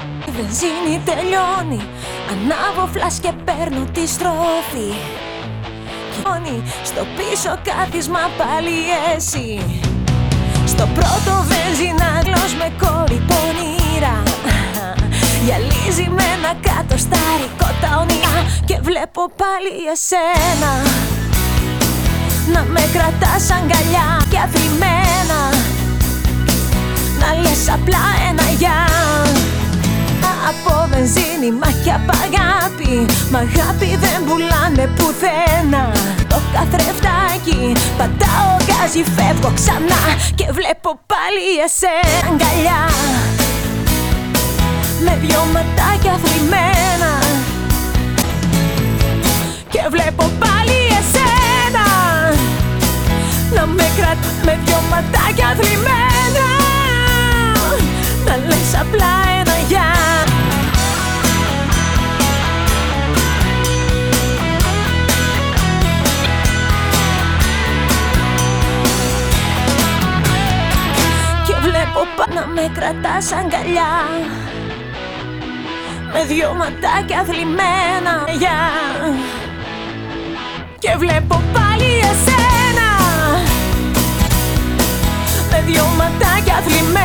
Η βενζίνη τελειώνει, ανάβω φλας και παίρνω τη στροφή. Κοιτώνει στο πίσω κάθισμα πάλι εσύ. Στο πρώτο βενζινάγλος με κόρη πονήρα. Γυαλίζει με ένα κατοστάρικο τα όνειρα. Και βλέπω πάλι εσένα να με κρατάς αγκαλιά και αθλημμένα. Να λες απλά ένα γεια. Από βενζίνη μάχη απ' αγάπη. Μ' αγάπη δεν πουλάνε πουθένα. Το καθρεφτάκι πατάω γκάζι, φεύγω ξανά. Και βλέπω πάλι εσένα αγκαλιά. Με δυο ματάκια θλιμμένα. Και βλέπω πάλι εσένα να με κρατάς με δυο ματάκια θλιμμένα. Να λες απλά ένα γεια. Και βλέπω να με κρατάς αγκαλιά. Με δυο ματάκια θλιμμένα, γεια. Και βλέπω πάλι εσένα με δυο ματάκια θλιμμένα.